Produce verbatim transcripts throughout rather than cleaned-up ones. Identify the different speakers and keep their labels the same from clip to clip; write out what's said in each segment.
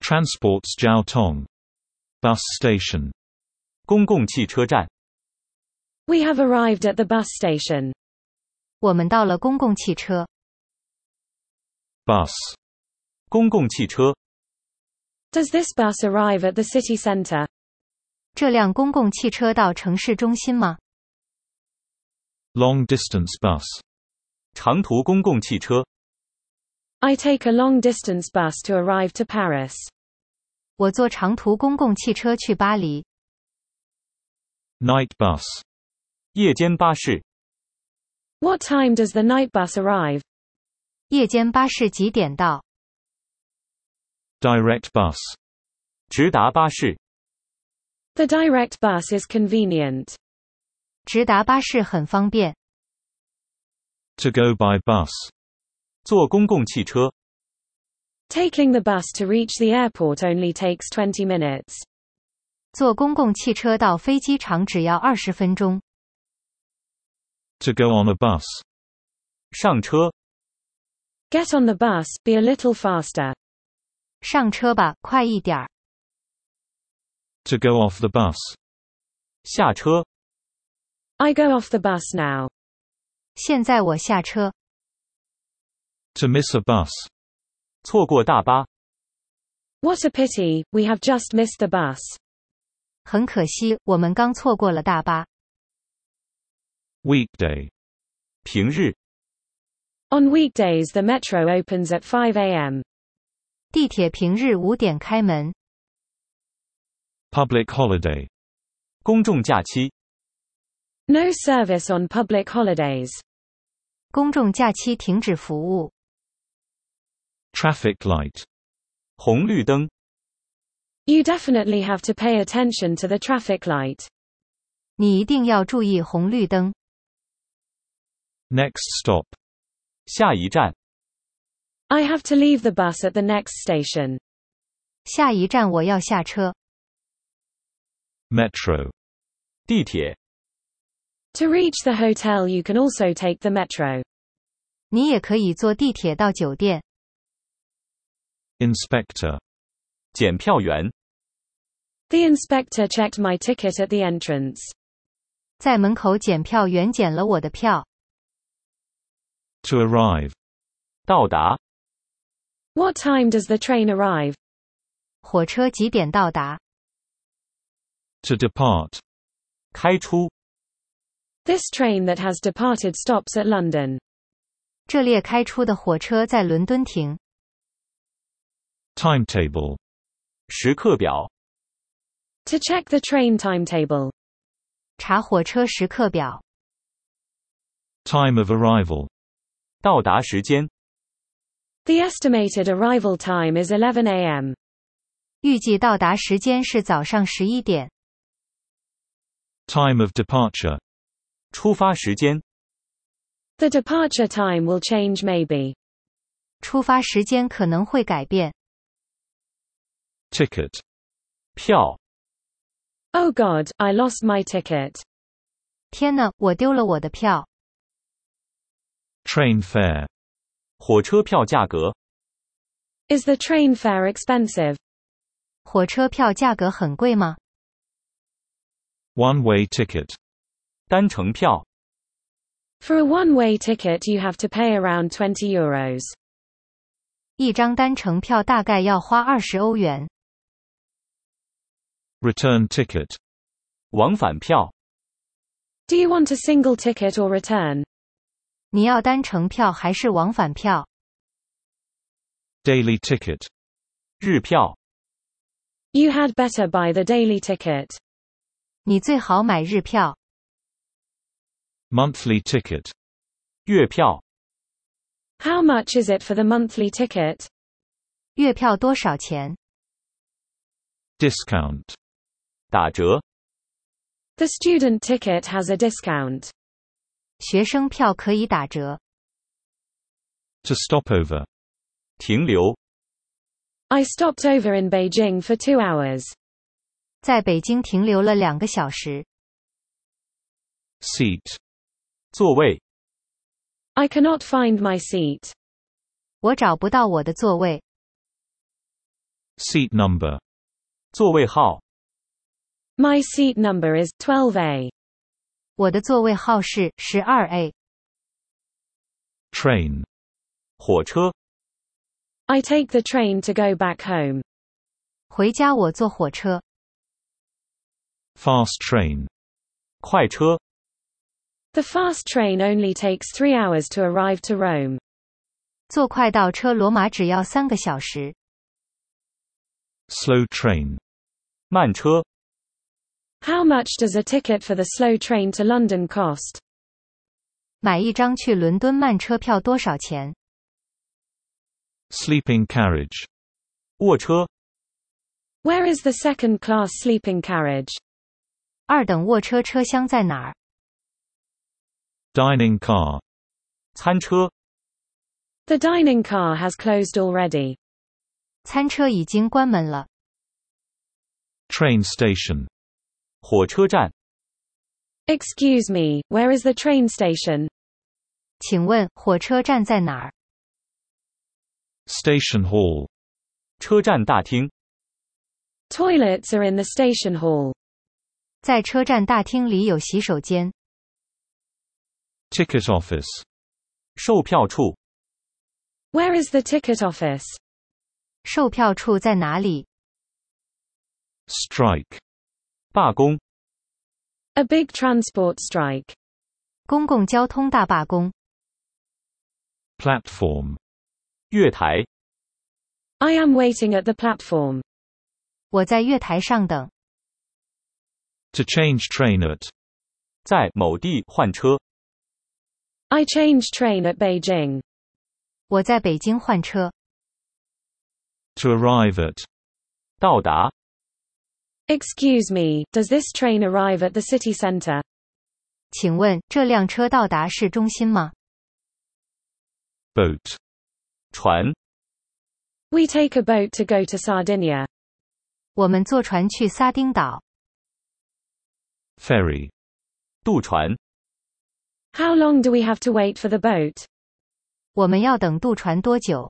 Speaker 1: Transports Jiao Tong. Bus station.
Speaker 2: 公共汽车站。
Speaker 3: We have arrived at the bus station.
Speaker 4: 我们到了公共汽车。
Speaker 1: Bus.
Speaker 2: 公共汽车。
Speaker 3: Does this bus arrive at the city centre?
Speaker 4: 这辆公共汽车到城市中心吗？
Speaker 1: Long distance bus.
Speaker 2: 长途公共汽车。
Speaker 3: I take a long-distance bus to arrive to Paris.
Speaker 4: 我坐长途公共汽车去巴黎。
Speaker 1: Night bus.
Speaker 2: 夜间巴士。
Speaker 3: What time does the night bus arrive?
Speaker 4: 夜间巴士几点到？
Speaker 1: Direct bus.
Speaker 2: 直达巴士。
Speaker 3: The direct bus is convenient.
Speaker 4: 直达巴士很方便。
Speaker 1: To go by bus.
Speaker 2: 坐公共汽车。
Speaker 3: Taking the bus to reach the airport only takes twenty minutes.
Speaker 4: 坐公共汽车到飞机场只要二十分钟。
Speaker 1: To go on a bus.
Speaker 2: 上车。
Speaker 3: Get on the bus, be a little faster.
Speaker 4: 上车吧，快一点儿。
Speaker 1: To go off the bus.
Speaker 2: 下车。
Speaker 3: I go off the bus now.
Speaker 4: 现在我下车。
Speaker 1: To miss a bus.
Speaker 2: 错过大巴。
Speaker 3: What a pity, we have just missed the bus.
Speaker 4: 很可惜，我们刚错过了大巴。
Speaker 1: Weekday.
Speaker 2: 平日。
Speaker 3: On weekdays the metro opens at five a m.
Speaker 4: 地铁平日五点开门。
Speaker 1: Public holiday.
Speaker 2: 公众假期。
Speaker 3: No service on public holidays.
Speaker 4: 公众假期停止服务。
Speaker 1: Traffic light.
Speaker 2: 红绿灯。
Speaker 3: You definitely have to pay attention to the traffic light.
Speaker 4: 你一定要注意红绿灯。
Speaker 1: Next stop.
Speaker 2: 下一站。
Speaker 3: I have to leave the bus at the next station.
Speaker 4: 下一站我要下车。
Speaker 1: Metro.
Speaker 2: 地铁。
Speaker 3: To reach the hotel you can also take the metro.
Speaker 4: 你也可以坐地铁到酒店。
Speaker 1: Inspector.
Speaker 2: 检票员。
Speaker 3: The inspector checked my ticket at the entrance.
Speaker 4: 在门口检票员检了我的票。
Speaker 1: To arrive.
Speaker 2: 到达。
Speaker 3: What time does the train arrive?
Speaker 4: 火车几点到达？
Speaker 1: To depart.
Speaker 2: 开出。
Speaker 3: This train that has departed stops at London.
Speaker 4: 这列开出的火车在伦敦停。
Speaker 1: Timetable.
Speaker 2: 时刻表。
Speaker 3: To check the train timetable.
Speaker 4: 查火车时刻表。
Speaker 1: Time of arrival.
Speaker 2: 到达时间。
Speaker 3: The estimated arrival time is eleven a m.
Speaker 4: 预计到达时间是早上十一点。
Speaker 1: Time of departure.
Speaker 2: 出发时间。
Speaker 3: The departure time will change maybe.
Speaker 4: 出发时间可能会改变。
Speaker 1: Ticket.
Speaker 2: 票。
Speaker 3: Oh God, I lost my ticket.
Speaker 4: 天哪，我丢了我的票。
Speaker 1: Train fare.
Speaker 2: 火车票价格。
Speaker 3: Is the train fare expensive?
Speaker 4: 火车票价格很贵吗？
Speaker 1: One-way ticket.
Speaker 2: 单程票。
Speaker 3: For a one-way ticket you have to pay around twenty euros.
Speaker 4: 一张单程票大概要花二十欧元。
Speaker 1: Return ticket.
Speaker 2: 往返票。
Speaker 3: Do you want a single ticket or return?
Speaker 4: 你要单程票还是往返票？
Speaker 1: Daily ticket.
Speaker 2: 日票。
Speaker 3: You had better buy the daily ticket.
Speaker 4: 你最好买日票。
Speaker 1: Monthly ticket.
Speaker 2: 月票。
Speaker 3: How much is it for the monthly ticket?
Speaker 4: 月票多少钱？
Speaker 1: Discount.
Speaker 2: 打折。
Speaker 3: The student ticket has a discount.
Speaker 4: 学生票可以打折。
Speaker 1: To stop over.
Speaker 2: 停留。
Speaker 3: I stopped over in Beijing for two hours.
Speaker 4: 在北京停留了两个小时。
Speaker 1: Seat.
Speaker 2: 座位。
Speaker 3: I cannot find my seat.
Speaker 4: 我找不到我的座位。
Speaker 1: Seat number.
Speaker 2: 座位号。
Speaker 3: My seat number is twelve A.
Speaker 4: 我的座位号是十二 A。
Speaker 1: Train.
Speaker 2: 火车。
Speaker 3: I take the train to go back home.
Speaker 4: 回家我坐火车。
Speaker 1: Fast train.
Speaker 2: 快车。
Speaker 3: The fast train only takes three hours to arrive to Rome.
Speaker 4: 坐快道车罗马只要三个小时。
Speaker 1: Slow train.
Speaker 2: 慢车。
Speaker 3: How much does a ticket for the slow train to London cost?
Speaker 4: 买一张去伦敦慢车票多少钱？
Speaker 1: Sleeping carriage.
Speaker 2: 卧车。
Speaker 3: Where is the second class sleeping carriage?
Speaker 4: 二等卧车车厢在哪儿？
Speaker 1: Dining car.
Speaker 2: 餐车。
Speaker 3: The dining car has closed already.
Speaker 4: 餐车已经关门了。
Speaker 1: Train station.
Speaker 2: 火车站。
Speaker 3: Excuse me, where is the train station?
Speaker 4: 请问火车站在哪儿？
Speaker 1: Station hall.
Speaker 2: 车站大厅。
Speaker 3: Toilets are in the station hall.
Speaker 4: 在车站大厅里有洗手间。
Speaker 1: Ticket office.
Speaker 2: 售票处。
Speaker 3: Where is the ticket office?
Speaker 4: 售票处在哪里？
Speaker 1: Strike.
Speaker 2: 罢工。
Speaker 3: A big transport strike.
Speaker 4: 公共交通大罢工。
Speaker 1: Platform.
Speaker 2: 月台。
Speaker 3: I am waiting at the platform.
Speaker 4: 我在月台上等。
Speaker 1: To change train at.
Speaker 2: 在某地换车。
Speaker 3: I change train at Beijing.
Speaker 4: 我在北京换车。
Speaker 1: To arrive at.
Speaker 2: 到达。
Speaker 3: Excuse me, does this train arrive at the city centre?
Speaker 4: 请问这辆车到达市中心吗？
Speaker 1: Boat.
Speaker 2: 船。
Speaker 3: We take a boat to go to Sardinia.
Speaker 4: 我们坐船去撒丁岛。
Speaker 1: Ferry.
Speaker 2: 渡船。
Speaker 3: How long do we have to wait for the boat?
Speaker 4: 我们要等渡船多久？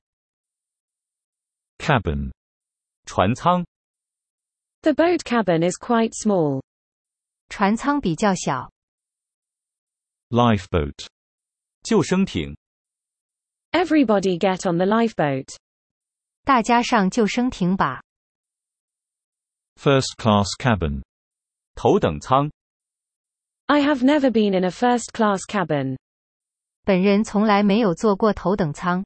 Speaker 1: Cabin.
Speaker 2: 船舱。
Speaker 3: The boat cabin is quite small.
Speaker 4: 船舱比较小。
Speaker 1: Lifeboat.
Speaker 2: 救生艇。
Speaker 3: Everybody get on the lifeboat.
Speaker 4: 大家上救生艇吧。
Speaker 1: First class cabin.
Speaker 2: 头等舱。
Speaker 3: I have never been in a first class cabin.
Speaker 4: 本人从来没有坐过头等舱。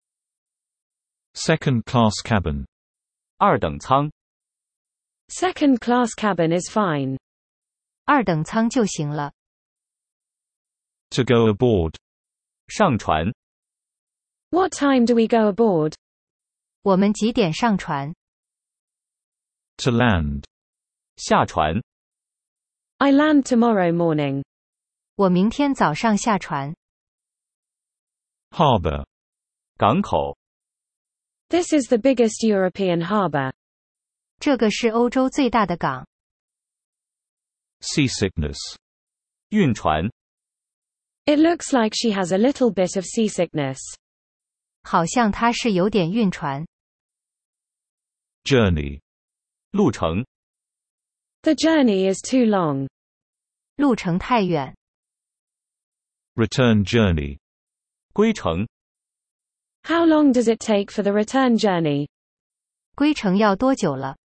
Speaker 1: Second class cabin.
Speaker 2: 二等舱。
Speaker 3: Second class cabin is fine.
Speaker 4: 二等舱就行了。
Speaker 1: To go aboard.
Speaker 2: 上船。
Speaker 3: What time do we go aboard?
Speaker 4: 我们几点上船？
Speaker 1: To land.
Speaker 2: 下船。
Speaker 3: I land tomorrow morning.
Speaker 4: 我明天早上下船。
Speaker 1: Harbour.
Speaker 2: 港口。
Speaker 3: This is the biggest European harbour.
Speaker 4: 这个是欧洲最大的港。
Speaker 1: Seasickness.
Speaker 2: 晕船。
Speaker 3: It looks like she has a little bit of seasickness.
Speaker 4: 好像他是有点晕船。
Speaker 1: Journey.
Speaker 2: 路程。
Speaker 3: The journey is too long.
Speaker 4: 路程太远。
Speaker 1: Return journey.
Speaker 2: 归程。
Speaker 3: How long does it take for the return journey?
Speaker 4: 归程要多久了？